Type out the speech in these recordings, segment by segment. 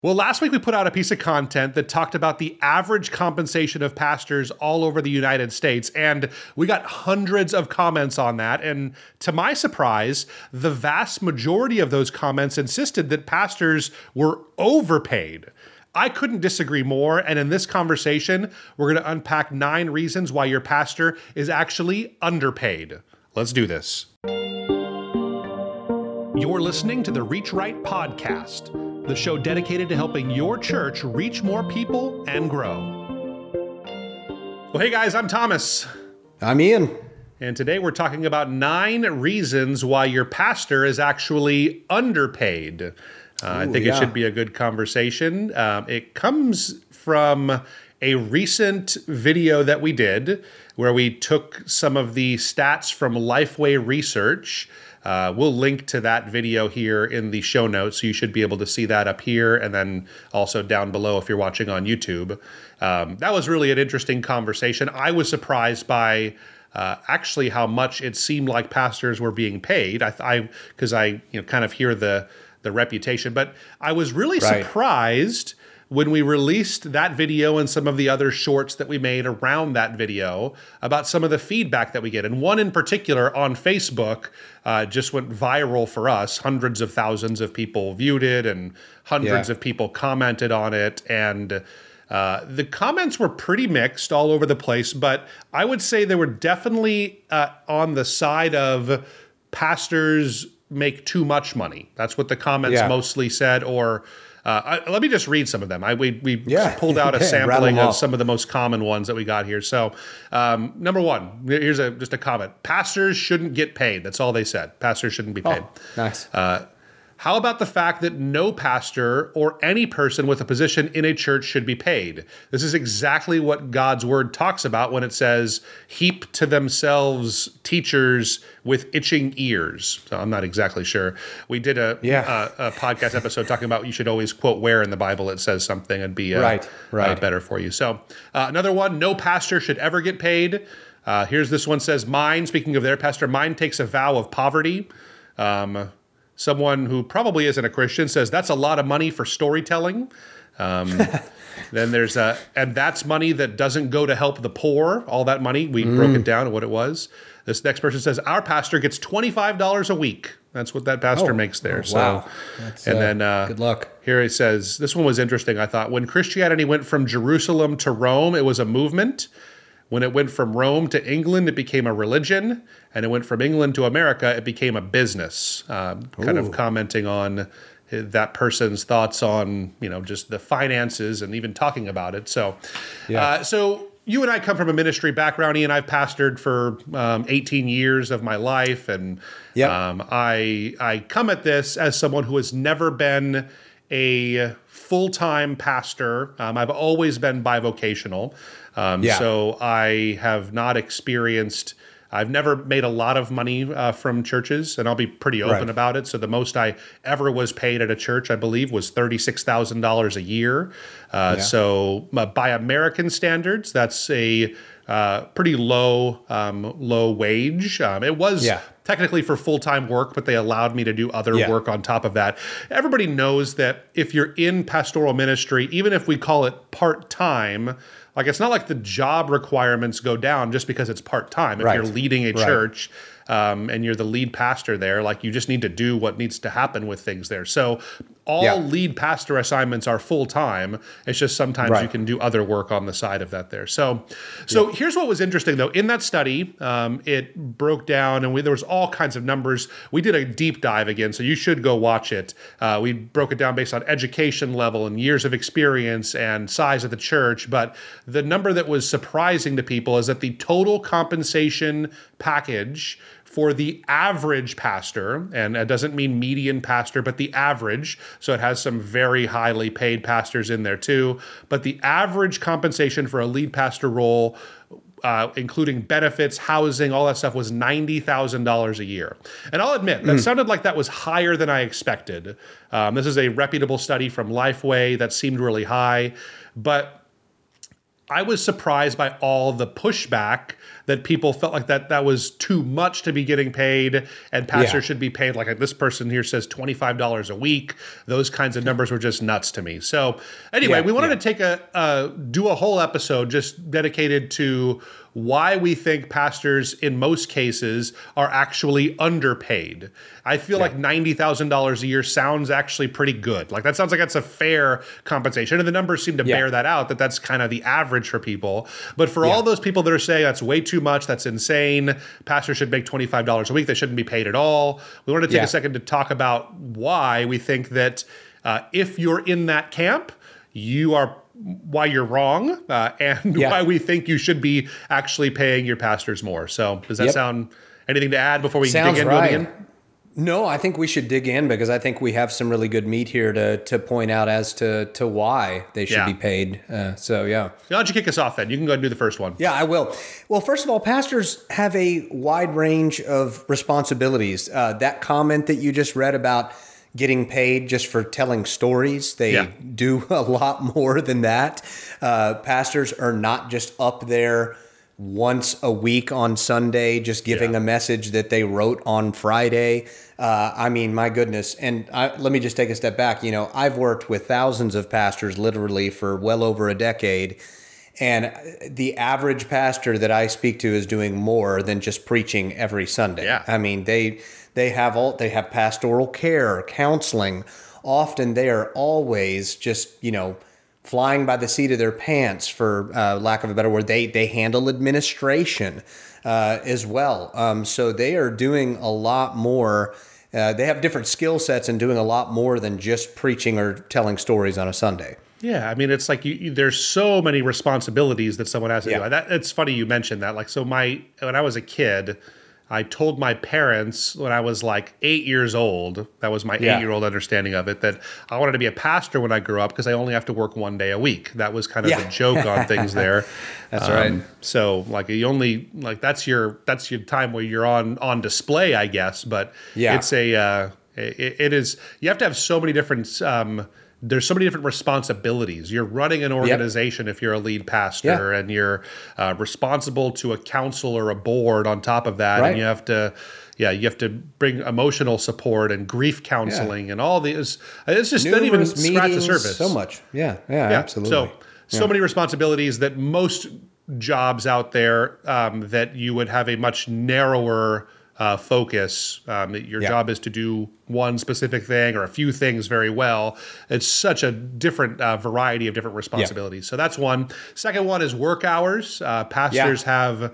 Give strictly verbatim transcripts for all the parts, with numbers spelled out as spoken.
Well, last week we put out a piece of content that talked about the average compensation of pastors all over the United States, and we got hundreds of comments on that. And to my surprise, the vast majority of those comments insisted that pastors were overpaid. I couldn't disagree more, and in this conversation, we're going to unpack nine reasons why your pastor is actually underpaid. Let's do this. You're listening to the Reach Right Podcast, the show dedicated to helping your church reach more people and grow. Well, hey guys, I'm Thomas. I'm Ian. And today we're talking about nine reasons why your pastor is actually underpaid. Uh, Ooh, I think yeah. it should be a good conversation. Um, it comes from a recent video that we did where we took some of the stats from Lifeway Research. Uh, we'll link to that video here in the show notes, so you should be able to see that up here and then also down below if you're watching on YouTube. Um, that was really an interesting conversation. I was surprised by uh, actually how much it seemed like pastors were being paid. I, because I, I, you know, kind of hear the the reputation, but I was really right. surprised when we released that video and some of the other shorts that we made around that video about some of the feedback that we get. And one in particular on Facebook uh, just went viral for us. Hundreds of thousands of people viewed it and hundreds yeah. of people commented on it. And uh, the comments were pretty mixed all over the place, but I would say they were definitely uh, on the side of pastors make too much money. That's what the comments yeah. mostly said, or Uh, I, let me just read some of them. I, we we yeah. pulled out a yeah, sampling of some of the most common ones that we got here. So um, number one, here's a just a comment. Pastors shouldn't get paid. That's all they said. Pastors shouldn't be paid. Oh, nice. Uh, how about the fact that no pastor or any person with a position in a church should be paid? This is exactly what God's word talks about when it says, heap to themselves teachers with itching ears. So I'm not exactly sure. We did a, yeah. a, a podcast episode talking about you should always quote where in the Bible it says something and be uh, right, right. Uh, better for you. So uh, another one, no pastor should ever get paid. Uh, here's this one says, mine, speaking of their pastor, mine takes a vow of poverty. Um, Someone who probably isn't a Christian says that's a lot of money for storytelling. Um, then there's a, and that's money that doesn't go to help the poor. All that money, we mm. broke it down to what it was. This next person says our pastor gets twenty-five dollars a week. That's what that pastor oh, makes there. Oh, wow. So, that's, and uh, then uh, good luck. Here it says, this one was interesting. I thought when Christianity went from Jerusalem to Rome, it was a movement. When it went from Rome to England, it became a religion. And it went from England to America, it became a business. Um, kind of commenting on that person's thoughts on, you know, just the finances and even talking about it. So, yeah. uh, so you and I come from a ministry background. Ian, I've pastored for um, eighteen years of my life. And yep. um, I I come at this as someone who has never been a full-time pastor. Um, I've always been bivocational. Um, yeah. So I have not experienced, I've never made a lot of money uh, from churches, and I'll be pretty open right. about it. So the most I ever was paid at a church, I believe, was thirty-six thousand dollars a year. Uh, yeah. So uh, by American standards, that's a uh, pretty low, um, low wage. Um, it was yeah. technically for full-time work, but they allowed me to do other yeah. work on top of that. Everybody knows that if you're in pastoral ministry, even if we call it part-time, like it's not like the job requirements go down just because it's part-time. If right. you're leading a right. church um, and you're the lead pastor there, like you just need to do what needs to happen with things there. So all yeah. lead pastor assignments are full-time. It's just sometimes right. you can do other work on the side of that there. So so yeah. here's what was interesting, though. In that study, um, it broke down, and we, there was all kinds of numbers. We did a deep dive again, so you should go watch it. Uh, we broke it down based on education level and years of experience and size of the church. But the number that was surprising to people is that the total compensation package for the average pastor, and it doesn't mean median pastor, but the average, so it has some very highly paid pastors in there too, but the average compensation for a lead pastor role, uh, including benefits, housing, all that stuff, was ninety thousand dollars a year. And I'll admit, that mm. sounded like that was higher than I expected. Um, this is a reputable study from Lifeway that seemed really high, but I was surprised by all the pushback that people felt like that that was too much to be getting paid, and pastors yeah. should be paid like this person here says twenty-five dollars a week. Those kinds of numbers were just nuts to me. So anyway, yeah, we wanted yeah. to take a uh, do a whole episode just dedicated to why we think pastors in most cases are actually underpaid. I feel yeah. like ninety thousand dollars a year sounds actually pretty good. Like that sounds like that's a fair compensation. And the numbers seem to yeah. bear that out, that that's kind of the average for people. But for yeah. all those people that are saying that's way too much, that's insane, pastors should make twenty-five dollars a week, they shouldn't be paid at all. We want to take yeah. a second to talk about why we think that uh, if you're in that camp, you are why you're wrong, uh, and yeah. why we think you should be actually paying your pastors more. So does that yep. sound, anything to add before we Sounds dig into right. it again? No, I think we should dig in because I think we have some really good meat here to to point out as to to why they should yeah. be paid. Uh, so yeah. Why don't you kick us off then? You can go ahead and do the first one. Yeah, I will. Well, first of all, pastors have a wide range of responsibilities. Uh, that comment that you just read about getting paid just for telling stories, they yeah. do a lot more than that. Uh, pastors are not just up there once a week on Sunday, just giving yeah. a message that they wrote on Friday. Uh, I mean, my goodness. And I, let me just take a step back. You know, I've worked with thousands of pastors literally for well over a decade. And the average pastor that I speak to is doing more than just preaching every Sunday. Yeah. I mean, they they have all they have pastoral care, counseling. Often they are always just, you know, flying by the seat of their pants, for uh, lack of a better word. They they handle administration uh, as well. Um, so they are doing a lot more. Uh, they have different skill sets and doing a lot more than just preaching or telling stories on a Sunday. Yeah, I mean, it's like you, you, there's so many responsibilities that someone has to yeah. do. That, it's funny you mentioned that. Like, so my when I was a kid, I told my parents when I was like eight years old, that was my yeah. eight-year-old understanding of it, that I wanted to be a pastor when I grew up because I only have to work one day a week. That was kind of yeah. the joke on things there. That's um, right. So like you only like that's your that's your time where you're on on display, I guess. But yeah. it's a uh, it, it is you have to have so many different. Um, There's so many different responsibilities. You're running an organization yep. if you're a lead pastor, yeah. and you're uh, responsible to a council or a board on top of that. Right. And you have to, yeah, you have to bring emotional support and grief counseling yeah. and all these. It's just not even scratch the surface. So much. Yeah, yeah, yeah. absolutely. So, so yeah. many responsibilities that most jobs out there um, that you would have a much narrower Uh, focus. Um, your yeah. job is to do one specific thing or a few things very well. It's such a different uh, variety of different responsibilities. Yeah. So that's one. Second one is work hours. Uh, pastors yeah. have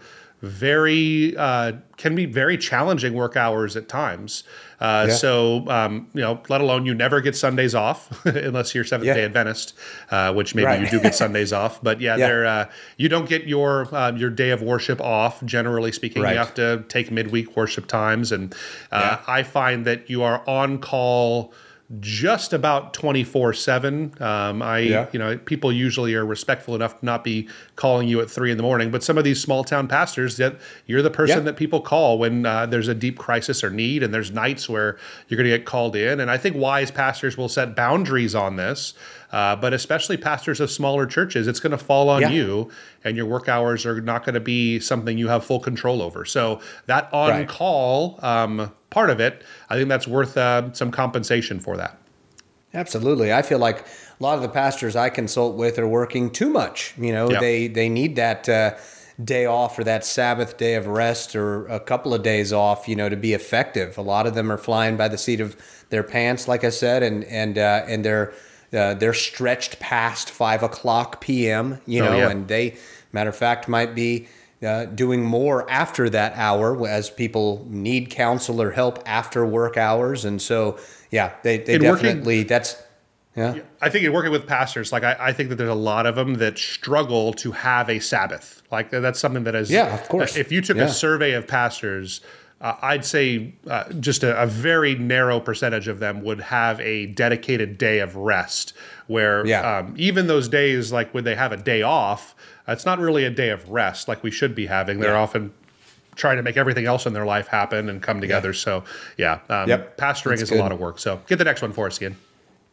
very uh, can be very challenging work hours at times. Uh, yeah. So um, you know, let alone you never get Sundays off unless you're Seventh Day yeah. Adventist, uh, which maybe right. you do get Sundays off. But yeah, yeah. they're uh, you don't get your uh, your day of worship off. Generally speaking, right. you have to take midweek worship times, and uh, yeah. I find that you are on call just about twenty-four seven. Um, I, yeah. you know, people usually are respectful enough to not be calling you at three in the morning, but some of these small town pastors, that you're the person yeah. that people call when uh, there's a deep crisis or need, and there's nights where you're going to get called in. And I think wise pastors will set boundaries on this, uh, but especially pastors of smaller churches, it's going to fall on yeah. you, and your work hours are not going to be something you have full control over. So that on-call right. um, part of it, I think that's worth uh, some compensation for that. Absolutely. I feel like a lot of the pastors I consult with are working too much. You know, yep. they, they need that uh, day off or that Sabbath day of rest or a couple of days off, you know, to be effective. A lot of them are flying by the seat of their pants, like I said, and and uh, and they're uh, they're stretched past five o'clock p m. You know, oh, yeah. and they, matter of fact, might be Uh, doing more after that hour as people need counsel or help after work hours. And so, yeah, they, they definitely, working, that's, yeah. I think in working with pastors, like I, I think that there's a lot of them that struggle to have a Sabbath. Like that's something that is, yeah, of course. If you took yeah. a survey of pastors, uh, I'd say uh, just a, a very narrow percentage of them would have a dedicated day of rest where yeah. um, even those days, like when they have a day off, it's not really a day of rest like we should be having. They're yeah. often trying to make everything else in their life happen and come together. Yeah. So, yeah, um, yep. pastoring That's is good. a lot of work. So, get the next one for us, Ian.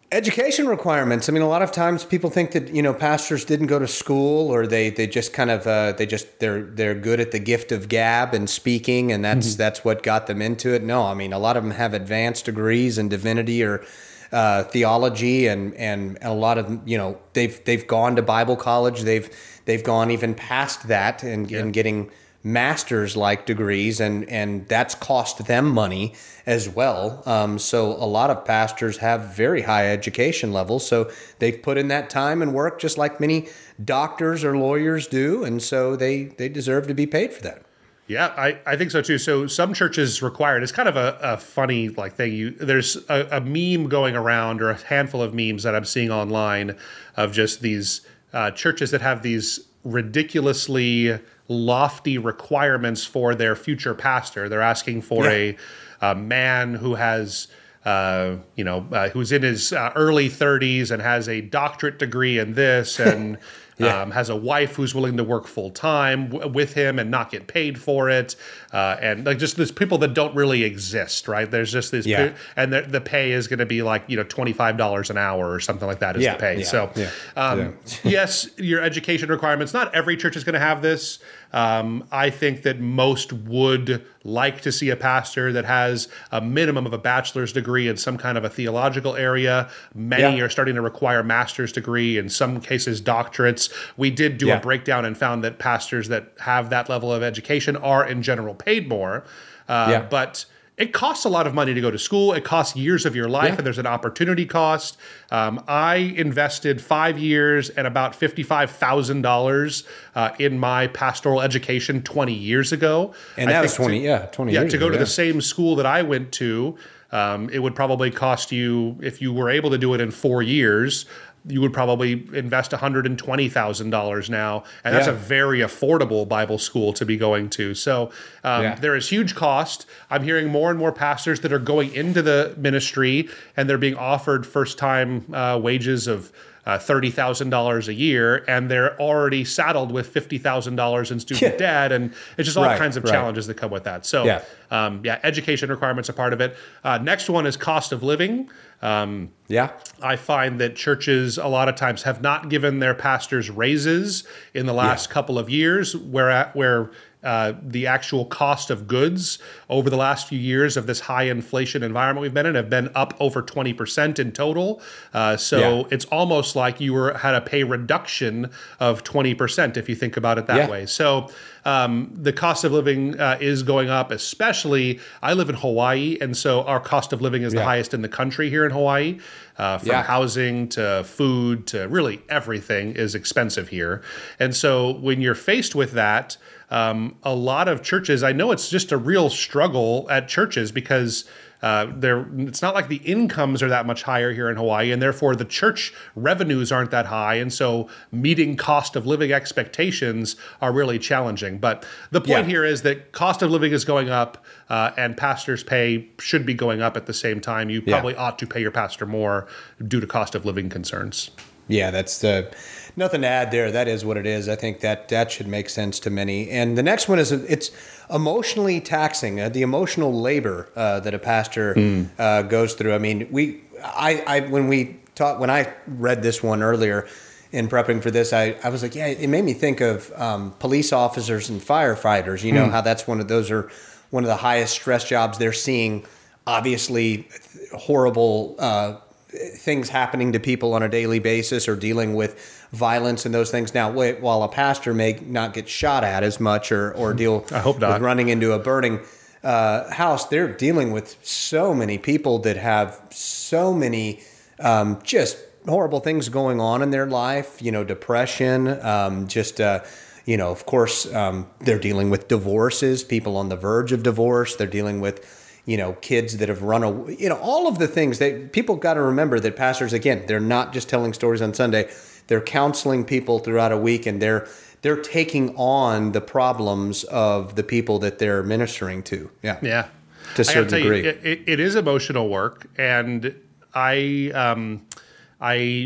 Education requirements. I mean, a lot of times people think that, you know, pastors didn't go to school, or they, they just kind of, uh, they just, they're, they're good at the gift of gab and speaking, and that's, mm-hmm. that's what got them into it. No, I mean, a lot of them have advanced degrees in divinity or uh, theology, and, and a lot of them, you know, they've, they've gone to Bible college. They've, they've gone even past that and, yeah. and getting master's like degrees, and, and that's cost them money as well. Um, so a lot of pastors have very high education levels. So they've put in that time and work just like many doctors or lawyers do. And so they, they deserve to be paid for that. Yeah, I, I think so too. So some churches require it. It's kind of a, a funny like thing. You there's a, a meme going around, or a handful of memes that I'm seeing online of just these uh, churches that have these ridiculously lofty requirements for their future pastor. They're asking for yeah. a, a man who has, uh, you know, uh, who's in his uh, early thirties and has a doctorate degree in this, and yeah. um, has a wife who's willing to work full time w- with him and not get paid for it, uh, and like just these people that don't really exist, right? There's just this, yeah. pe- and the, the pay is going to be like you know twenty-five dollars an hour or something like that is yeah. the pay. Yeah. So, yeah. Um, yeah. yes, your education requirements. Not every church is going to have this. Um, I think that most would like to see a pastor that has a minimum of a bachelor's degree in some kind of a theological area. Many yeah. are starting to require master's degree, in some cases doctorates. We did do yeah. a breakdown and found that pastors that have that level of education are in general paid more. Uh, yeah. But it costs a lot of money to go to school. It costs years of your life, yeah. and there's an opportunity cost. Um, I invested five years and about fifty-five thousand uh, dollars in my pastoral education twenty years ago. And that was twenty, to, yeah, twenty yeah, years to go ago, to yeah. the same school that I went to, um, it would probably cost you, if you were able to do it in four years, you would probably invest one hundred twenty thousand dollars now. And that's yeah. a very affordable Bible school to be going to. So um, yeah. there is huge cost. I'm hearing more and more pastors that are going into the ministry and they're being offered first-time uh, wages of uh, thirty thousand dollars a year, and they're already saddled with fifty thousand dollars in student Yeah. debt, and it's just all Right, kinds of right. challenges that come with that. So Yeah. Um, yeah, education requirements are part of it. Uh, next one is cost of living. Um, Yeah. I find that churches a lot of times have not given their pastors raises in the last Yeah. couple of years, where where uh, the actual cost of goods over the last few years of this high inflation environment we've been in have been up over twenty percent in total. Uh, so Yeah. it's almost like you were had a pay reduction of twenty percent if you think about it that Yeah. way. So um, the cost of living uh, is going up, especially I live in Hawaii, and so our cost of living is the Yeah. highest in the country here in Hawaii. Uh, from Yeah. housing to food to really everything is expensive here. And so when you're faced with that, um, a lot of churches, I know it's just a real struggle at churches because uh, they're, it's not like the incomes are that much higher here in Hawaii, and therefore the church revenues aren't that high. And so meeting cost of living expectations are really challenging. But the point Yeah. here is that cost of living is going up, uh, and pastors' pay should be going up at the same time. You Yeah. probably ought to pay your pastor more due to cost of living concerns. Yeah, that's the nothing to add there. That is what it is. I think that that should make sense to many. And the next one is it's emotionally taxing. Uh, the emotional labor uh, that a pastor mm. uh, goes through. I mean, we, I, I, when we taught, when I read this one earlier in prepping for this, I, I was like, yeah, it made me think of um, police officers and firefighters. You know mm. how that's one of those are one of the highest stress jobs. They're seeing obviously horrible. Uh, things happening to people on a daily basis or dealing with violence and those things. Now, while a pastor may not get shot at as much or, or deal I hope not. with running into a burning uh, house, they're dealing with so many people that have so many um, just horrible things going on in their life, you know, depression, um, just, uh, you know, of course, um, they're dealing with divorces, people on the verge of divorce. They're dealing with you know, kids that have run away, you know, all of the things that people got to remember that pastors, again, they're not just telling stories on Sunday. They're counseling people throughout a week, and they're they're taking on the problems of the people that they're ministering to. Yeah. Yeah. To a certain degree. You, it, it is emotional work. And I, um, I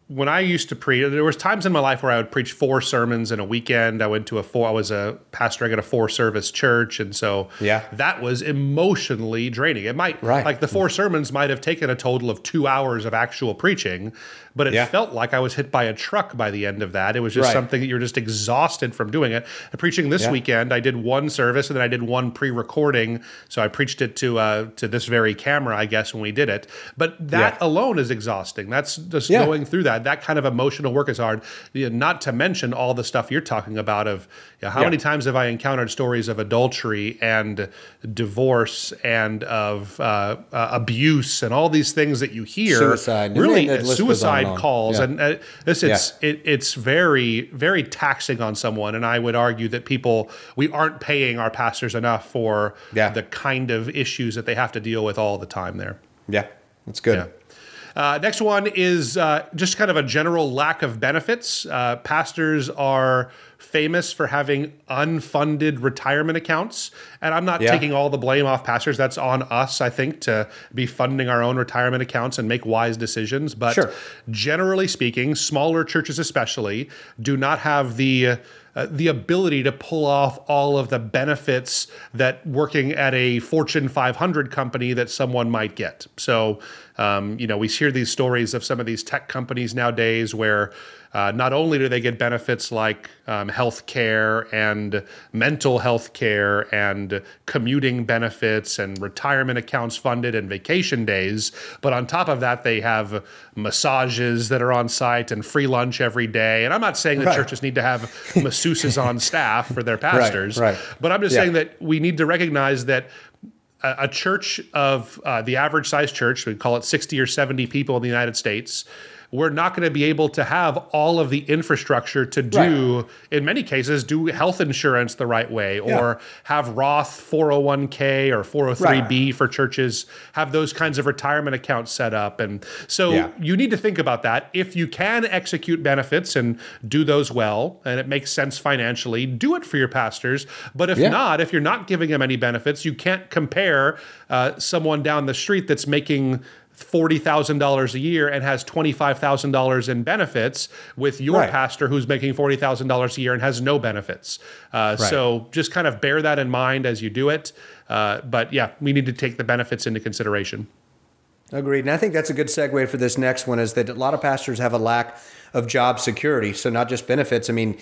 when I used to preach, there was times in my life where I would preach four sermons in a weekend. I went to a four, I was a pastor at a four service church. And so yeah. that was emotionally draining. It might, right. like the four sermons might have taken a total of two hours of actual preaching, but it yeah. felt like I was hit by a truck by the end of that. It was just right. something that you're just exhausted from doing it. And preaching this yeah. weekend, I did one service and then I did one pre-recording. So I preached it to uh, to this very camera, I guess, when we did it. But that yeah. alone is exhausting. That's just yeah. going through that. That kind of emotional work is hard. You know, not to mention all the stuff you're talking about of you know, how yeah. many times have I encountered stories of adultery and divorce and of uh, uh, abuse and all these things that you hear. Suicide. Really, uh, suicide calls. Yeah. And uh, this, it's, yeah. it, it's very, very taxing on someone. And I would argue that people, we aren't paying our pastors enough for yeah. the kind of issues that they have to deal with all the time there. Yeah, that's good. Yeah. Uh, next one is uh, just kind of a general lack of benefits. Uh, pastors are famous for having unfunded retirement accounts. And I'm not yeah. taking all the blame off pastors. That's on us, I think, to be funding our own retirement accounts and make wise decisions. But sure. generally speaking, smaller churches especially do not have the Uh, the ability to pull off all of the benefits that working at a Fortune five hundred company that someone might get. So, um, you know, we hear these stories of some of these tech companies nowadays where uh, not only do they get benefits like um, health care and mental health care and commuting benefits and retirement accounts funded and vacation days, but on top of that, they have massages that are on site and free lunch every day. And I'm not saying that right. churches need to have masseuses on staff for their pastors, right, right. but I'm just yeah. saying that we need to recognize that a, a church of uh, the average size church, we call it sixty or seventy people in the United States, we're not going to be able to have all of the infrastructure to do, right. in many cases, do health insurance the right way or yeah. have Roth four oh one k or four oh three b right. for churches, have those kinds of retirement accounts set up. And so yeah. you need to think about that. If you can execute benefits and do those well, and it makes sense financially, do it for your pastors. But if yeah. not, if you're not giving them any benefits, you can't compare uh, someone down the street that's making forty thousand dollars a year and has twenty-five thousand dollars in benefits with your right. pastor who's making forty thousand dollars a year and has no benefits. Uh, right. So just kind of bear that in mind as you do it. Uh, but yeah, we need to take the benefits into consideration. Agreed. And I think that's a good segue for this next one, is that a lot of pastors have a lack of job security. So not just benefits. I mean,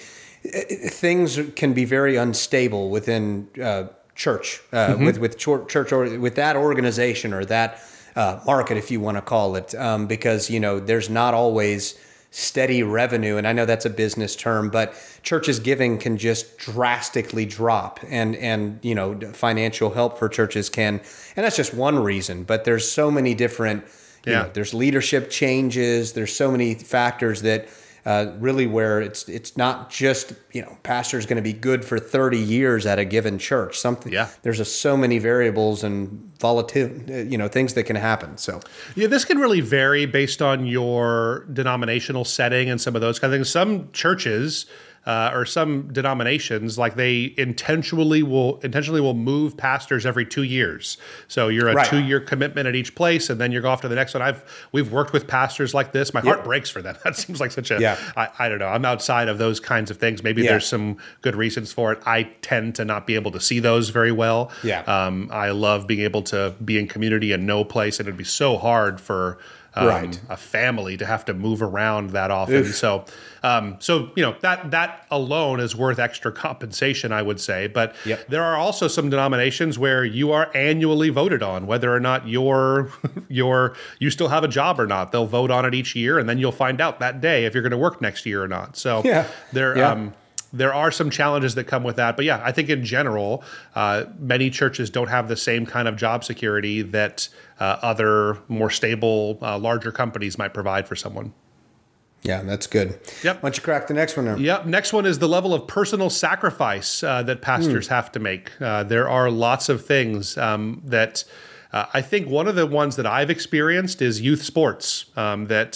things can be very unstable within uh, church, uh, mm-hmm. with, with church or with that organization or that Uh, market, if you want to call it, um, because, you know, there's not always steady revenue. And I know that's a business term, but churches' giving can just drastically drop, and, and, you know, financial help for churches can, and that's just one reason, but there's so many different, you yeah. know, there's leadership changes. There's so many factors that uh, really where it's, it's not just, you know, pastor's going to be good for thirty years at a given church. Something, yeah. there's a, so many variables and volatility, you know, things that can happen. So yeah, this can really vary based on your denominational setting and some of those kind of things. Some churches uh, or some denominations, like they intentionally will intentionally will move pastors every two years. So you're a right. two-year commitment at each place, and then you go off to the next one. I've we've worked with pastors like this. My yep. heart breaks for them. That seems like such a yeah. I, I don't know. I'm outside of those kinds of things. Maybe yeah. there's some good reasons for it. I tend to not be able to see those very well. Yeah. Um, I love being able to be in community and know place, and it'd be so hard for Um, right. a family to have to move around that often. Oof. So, um, so you know that that alone is worth extra compensation, I would say. But yep. there are also some denominations where you are annually voted on, whether or not you're you're you still have a job or not. They'll vote on it each year, and then you'll find out that day if you're going to work next year or not. So yeah. there. Yeah. Um, There are some challenges that come with that. But yeah, I think in general, uh, many churches don't have the same kind of job security that uh, other more stable, uh, larger companies might provide for someone. Yeah, that's good. Yep. Why don't you crack the next one now? Yep. Next one is the level of personal sacrifice uh, that pastors mm. have to make. Uh, there are lots of things um, that uh, I think one of the ones that I've experienced is youth sports um, that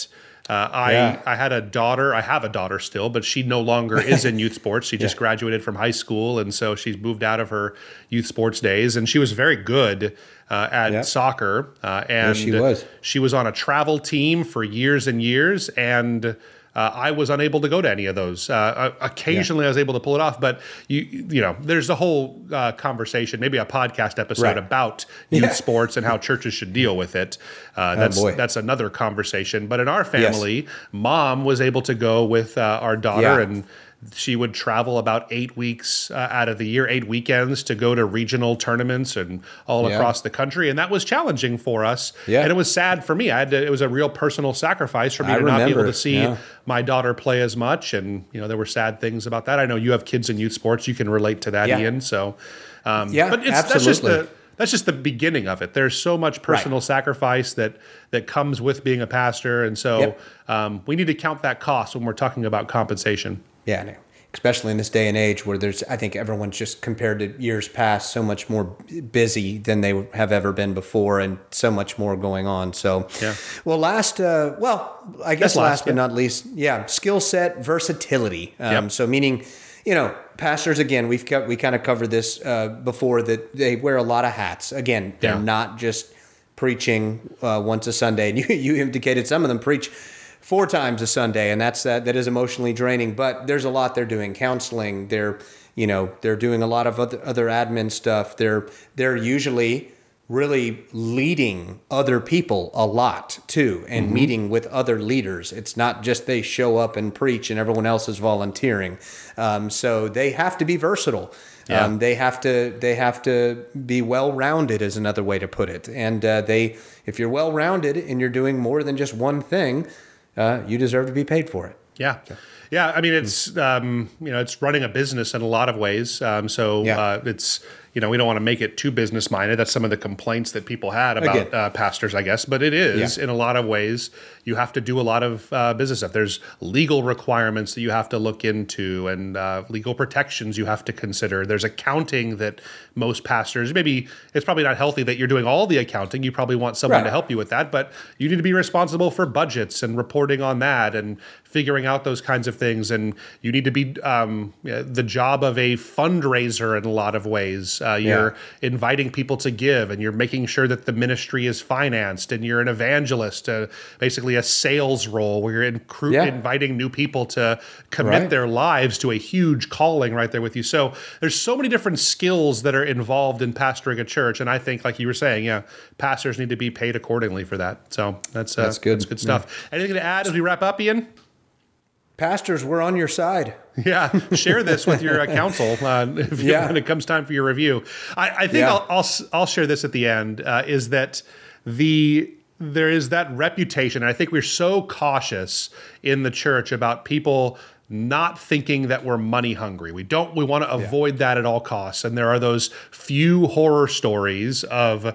Uh, I Yeah. I had a daughter. I have a daughter still, but she no longer is in youth sports. She just Yeah. graduated from high school, and so she's moved out of her youth sports days. And she was very good uh, at Yeah. soccer. Uh, and she was. She was on a travel team for years and years, and uh, I was unable to go to any of those. Uh, occasionally, I was able to pull it off, but you you know, there's a whole uh, conversation, maybe a podcast episode Right. about youth Yeah. sports and how churches should deal with it. Uh, that's boy. that's another conversation. But in our family, mom was able to go with uh, our daughter, Yeah. and she would travel about eight weeks uh, out of the year, eight weekends to go to regional tournaments and all Yeah. across the country. And that was challenging for us. Yeah. And it was sad for me. I had to, it was a real personal sacrifice for me I to not be able remember, to see yeah. my daughter play as much. And, you know, there were sad things about that. I know you have kids in youth sports. You can relate to that, Yeah. Ian. So, um, Yeah, but it's, that's just absolutely. the, that's just the beginning of it. There's so much personal sacrifice that that comes with being a pastor. And so Yep. um, we need to count that cost when we're talking about compensation. Yeah, no. Especially in this day and age where there's, I think everyone's just compared to years past so much more busy than they have ever been before, and so much more going on. So, Yeah. well, last, uh, well, I guess That's last, last, but yeah. not least, yeah, skill set versatility. Um, Yep. So, meaning, you know, pastors, again, we've got, we kind of covered this uh, before, that they wear a lot of hats. Again, they're Yeah. not just preaching uh, once a Sunday, and you you indicated some of them preach four times a Sunday, and that's that. That is emotionally draining. But there's a lot they're doing: counseling. They're, you know, they're doing a lot of other, other admin stuff. They're they're usually really leading other people a lot too, and mm-hmm. meeting with other leaders. It's not just they show up and preach and everyone else is volunteering. Um, so they have to be versatile. Yeah. Um, they have to they have to be well-rounded, is another way to put it. And uh, they, if you're well-rounded and you're doing more than just one thing, Uh, you deserve to be paid for it. Yeah. Yeah. I mean, it's, um, you know, it's running a business in a lot of ways. Um, so Yeah. uh, it's, you know, we don't want to make it too business minded. That's some of the complaints that people had about Again. uh, pastors, I guess. But it is, Yeah. in a lot of ways, you have to do a lot of uh, business stuff. There's legal requirements that you have to look into, and uh, legal protections you have to consider. There's accounting that most pastors, maybe it's probably not healthy that you're doing all the accounting. You probably want someone Right. to help you with that, but you need to be responsible for budgets and reporting on that and figuring out those kinds of things. And you need to be um, the job of a fundraiser in a lot of ways. Uh, you're yeah. inviting people to give, and you're making sure that the ministry is financed, and you're an evangelist, uh, basically a sales role where you're incru- Yeah. inviting new people to commit Right. their lives to a huge calling right there with you. So there's so many different skills that are involved in pastoring a church. And I think, like you were saying, yeah, pastors need to be paid accordingly for that. So that's, uh, That's good. That's good stuff. Yeah. Anything to add as we wrap up, Ian? Pastors, we're on your side. Yeah, share this with your uh, counsel uh, if you, Yeah. when it comes time for your review. I, I think Yeah. I'll, I'll I'll share this at the end. Uh, is that the there is that reputation, and I think we're so cautious in the church about people not thinking that we're money hungry. We don't. We want to avoid that at all costs. And there are those few horror stories of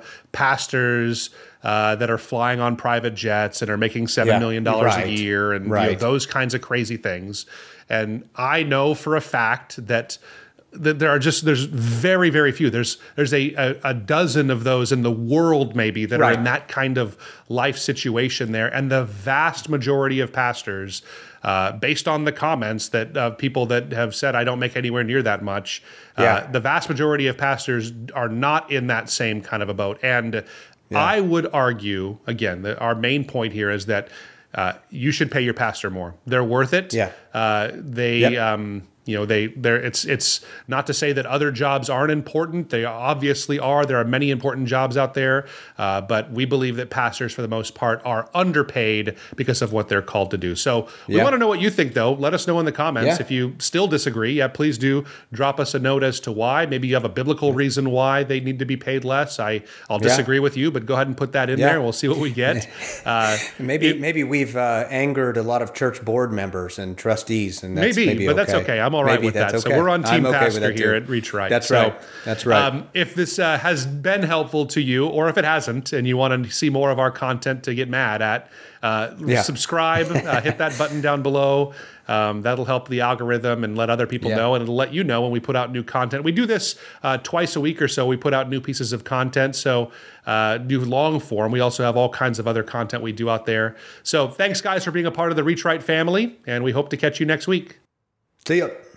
pastors uh, that are flying on private jets and are making seven Yeah, million dollars right. a year, and you know, Right. those kinds of crazy things. And I know for a fact that that there are just there's very very few. There's there's a a, a dozen of those in the world maybe that are in Right. that kind of life situation there, and the vast majority of pastors. Uh, based on the comments that uh, people that have said, I don't make anywhere near that much, uh, Yeah. the vast majority of pastors are not in that same kind of a boat. And I would argue, again, that our main point here is that uh, you should pay your pastor more. They're worth it. Yeah. Uh, they, Yep. um, you know, they, they're, it's, it's not to say that other jobs aren't important. They obviously are. There are many important jobs out there, uh, but we believe that pastors, for the most part, are underpaid because of what they're called to do. So we Yeah. want to know what you think, though. Let us know in the comments. Yeah. If you still disagree, yeah, please do drop us a note as to why. Maybe you have a biblical reason why they need to be paid less. I, I'll Yeah. disagree with you, but go ahead and put that in Yeah. there, and we'll see what we get. Uh, Maybe maybe we've uh, angered a lot of church board members and trustees, and that's maybe, maybe, but okay. that's okay. I'm all right maybe with that. Okay. So we're on Team okay Pastor here at Reach Right. That's so, right. That's right. Um, if this uh, has been helpful to you, or if it hasn't, and you want to see more of our content to get mad at, uh, yeah. subscribe, uh, hit that button down below. Um, that'll help the algorithm and let other people yeah. know, and it'll let you know when we put out new content. We do this uh, twice a week or so. We put out new pieces of content, so uh, do long form. We also have all kinds of other content we do out there. So thanks, guys, for being a part of the Reach Right family, and we hope to catch you next week. See ya.